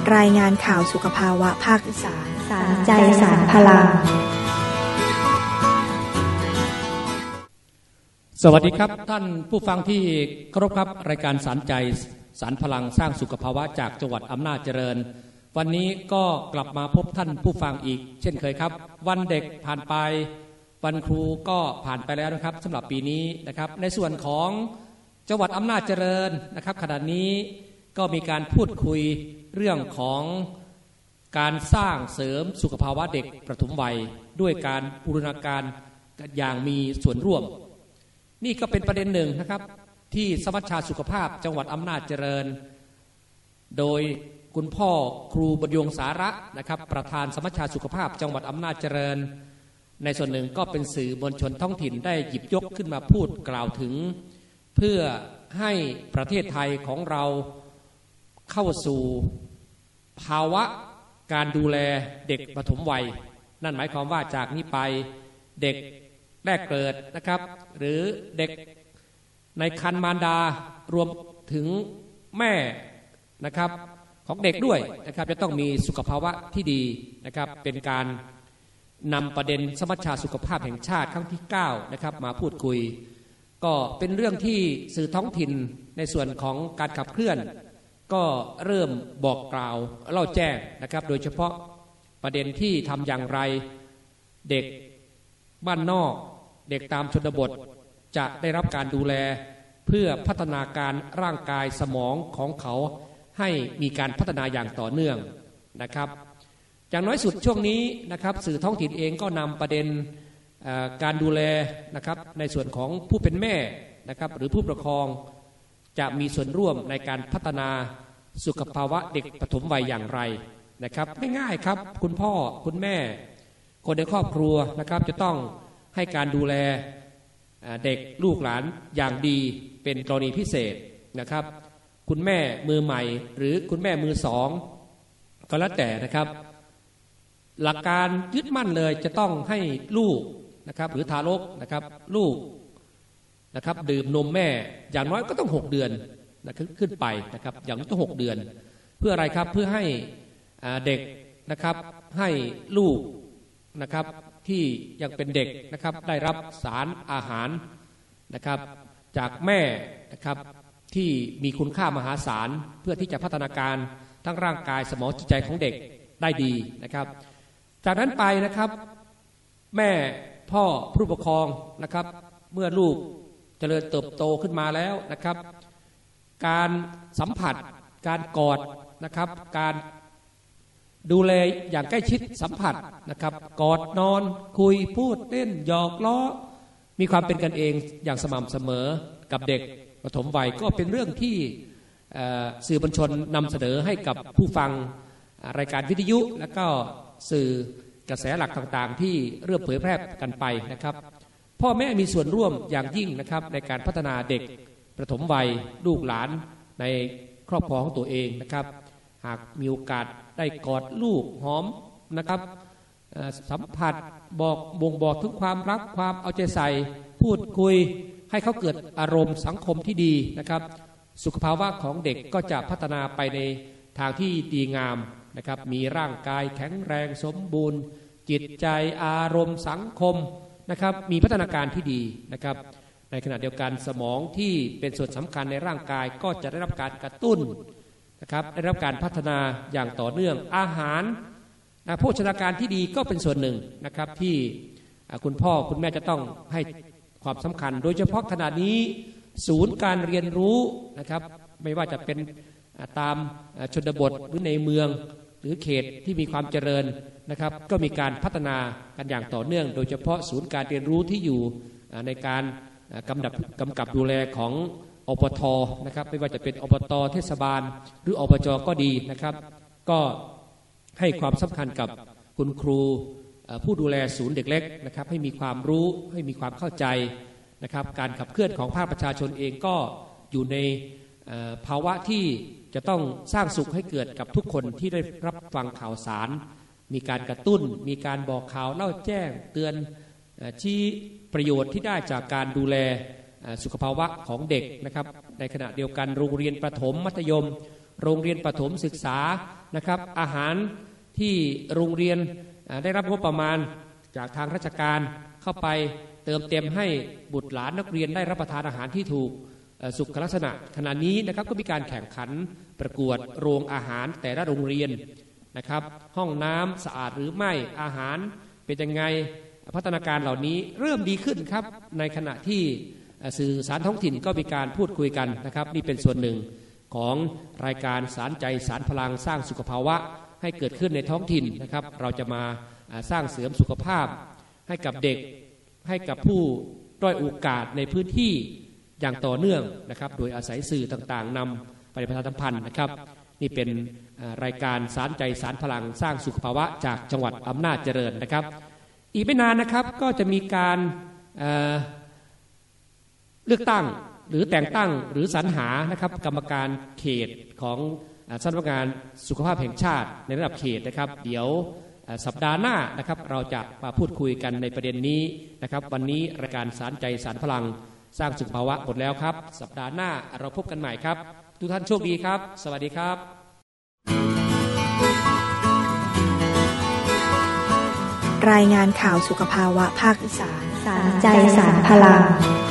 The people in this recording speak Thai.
รายงานข่าวสุขภาวะภาคอีสานสารใจสารพลังสวัสดีครับท่านผู้ฟังที่เคารพครับรายการสารใจสารพลังสร้างสุขภาวะจากจังหวัดอำนาจเจริญวันนี้ก็กลับมาพบท่านผู้ฟังอีกเช่นเคยครับวันเด็กผ่านไปวันครูก็ผ่านไปแล้วนะครับสำหรับปีนี้นะครับในส่วนของจังหวัดอำนาจเจริญนะครับขณะนี้ก็มีการพูดคุยเรื่องของการสร้างเสริมสุขภาวะเด็กประถมวัยด้วยการบูรณาการอย่างมีส่วนร่วมนี่ก็เป็นประเด็นหนึ่งนะครับที่สมัชชาสุขภาพจังหวัดอำนาจเจริญโดยคุณพ่อครูบรรยงสาระนะครับประธานสมัชชาสุขภาพจังหวัดอำนาจเจริญในส่วนหนึ่งก็เป็นสื่อมวลชนท้องถิ่นได้หยิบยกขึ้นมาพูดกล่าวถึงเพื่อให้ประเทศไทยของเราเข้าสู่ภาวะการดูแลเด็กปฐมวัยนั่นหมายความว่าจากนี้ไปเด็กแรกเกิดนะครับหรือเด็กในครรภ์มารดารวมถึงแม่นะครับของเด็กด้วยนะครับจะต้องมีสุขภาวะที่ดีนะครับเป็นการนำประเด็นสมัชชาสุขภาพแห่งชาติครั้งที่9นะครับมาพูดคุยก็เป็นเรื่องที่สื่อท้องถิ่นในส่วนของการขับเคลื่อนก็เริ่มบอกกล่าวเล่าแจ้งนะครับโดยเฉพาะประเด็นที่ทำอย่างไรเด็กบ้านนอกเด็กตามชนบทจะได้รับการดูแลเพื่อพัฒนาการร่างกายสมองของเขาให้มีการพัฒนาอย่างต่อเนื่องนะครับอย่างน้อยสุดช่วงนี้นะครับสื่อท้องถิ่นเองก็นำประเด็นการดูแลนะครับในส่วนของผู้เป็นแม่นะครับหรือผู้ปกครองจะมีส่วนร่วมในการพัฒนาสุขภาวะเด็กปฐมวัยอย่างไรนะครับง่ายๆครับคุณพ่อคุณแม่คนในครอบครัวนะครับจะต้องให้การดูแลเด็กลูกหลานอย่างดีเป็นกรณีพิเศษนะครับคุณแม่มือใหม่หรือคุณแม่มือสองก็แล้วแต่นะครับหลักการยึดมั่นเลยจะต้องให้ลูกนะครับหรือทารกนะครับลูกนะครับดื่มนมแม่อย่างน้อยก็ต้อง6 เดือนนะขึ้นไปนะครับอย่างน้อยต้อง6 เดือนเพื่ออะไรครับเพื่อให้เด็กนะครับให้ลูกนะครับที่ยังเป็นเด็กนะครับได้รับสารอาหารนะครับจากแม่นะครับที่มีคุณค่ามหาศาลเพื่อที่จะพัฒนาการทั้งร่างกายสมองจิตใจของเด็กได้ดีนะครับจากนั้นไปนะครับแม่พ่อผู้ปกครองนะครับเมื่อลูกเจริญเติบโตขึ้นมาแล้วนะครับการสัมผัสการกอดนะครับการดูแลอย่างใกล้ชิดสัมผัสนะครับกอดนอนคุยพูดเล่นหยอกล้อมีความเป็นกันเองอย่างสม่ำเสมอกับเด็กปฐมวัยก็เป็นเรื่องที่สื่อมวลชนนำเสนอให้กับผู้ฟังรายการวิทยุและก็สื่อกระแสหลักต่างๆที่เริ่มเผยแพร่กันไปนะครับพ่อแม่มีส่วนร่วมอย่างยิ่งนะครับในการพัฒนาเด็กปฐมวัยลูกหลานในครอบครัวของตัวเองนะครับหากมีโอกาสได้กอดลูกหอมนะครับสัมผัสบ่งบอกถึงความรักความเอาใจใส่พูดคุยให้เขาเกิดอารมณ์สังคมที่ดีนะครับสุขภาวะของเด็กก็จะพัฒนาไปในทางที่ดีงามนะครับมีร่างกายแข็งแรงสมบูรณ์จิตใจอารมณ์สังคมนะครับมีพัฒนาการที่ดีนะครับในขณะเดียวกันสมองที่เป็นส่วนสำคัญในร่างกายก็จะได้รับการกระตุ้นนะครับได้รับการพัฒนาอย่างต่อเนื่องอาหารโภชนาการที่ดีก็เป็นส่วนหนึ่งนะครับที่คุณพ่อคุณแม่จะต้องให้ความสำคัญโดยเฉพาะขณะนี้ศูนย์การเรียนรู้นะครับไม่ว่าจะเป็นตามชนบทหรือในเมืองหรือเขตที่มีความเจริญนะครับก็มีการพัฒนากันอย่างต่อเนื่องโดยเฉพาะศูนย์การเรียนรู้ที่อยู่ในการกำกับดูแลของอบต.นะครับไม่ว่าจะเป็นอบต.เทศบาลหรืออบจ.ก็ดีนะครับก็ให้ความสำคัญกับคุณครูผู้ดูแลศูนย์เด็กเล็กนะครับให้มีความรู้ให้มีความเข้าใจนะครับการขับเคลื่อนของภาคประชาชนเองก็อยู่ในภาวะที่จะต้องสร้างสุขให้เกิดกับทุกคนที่ได้รับฟังข่าวสารมีการกระตุ้นมีการบอกข่าวเล่าแจ้งเตือนชี้ประโยชน์ที่ได้จากการดูแลสุขภาวะของเด็กนะครับในขณะเดียวกันโรงเรียนประถมมัธยมโรงเรียนประถมศึกษานะครับอาหารที่โรงเรียนได้รับงบประมาณจากทางราชการเข้าไปเติมเต็มให้บุตรหลานนักเรียนได้รับประทานอาหารที่ถูกสุขลักษณะขณะนี้นะครับก็มีการแข่งขันประกวดโรงอาหารแต่ละโรงเรียนนะครับห้องน้ำสะอาดหรือไม่อาหารเป็นยังไงพัฒนาการเหล่านี้เริ่มดีขึ้นครับในขณะที่สื่อสารท้องถิ่นก็มีการพูดคุยกันนะครับนี่เป็นส่วนหนึ่งของรายการสารใจสารพลังสร้างสุขภาวะให้เกิดขึ้นในท้องถิ่นนะครับเราจะมาสร้างเสริมสุขภาพให้กับเด็กให้กับผู้ด้อยโอกาสในพื้นที่อย่างต่อเนื่องนะครับโดยอาศัยสื่อต่างๆนำไปประชาสัมพันธ์นะครับนี่เป็นรายการสารใจสารพลังสร้างสุขภาวะจากจังหวัดอำนาจเจริญนะครับอีกไม่นานนะครับก็จะมีการเลือกตั้งหรือแต่งตั้งหรือสรรหานะครับกรรมการเขตของสำนักงานสุขภาพแห่งชาติในระดับเขตนะครับเดี๋ยวสัปดาห์หน้านะครับเราจะมาพูดคุยกันในประเด็นนี้นะครับวันนี้รายการสารใจสารพลังสร้างสุขภาวะหมดแล้วครับสัปดาห์หน้าเราพบกันใหม่ครับทุกท่านโชคดีครับสวัสดีครับรายงานข่าวสุขภาวะภาคอีสานสารใจสารพลัง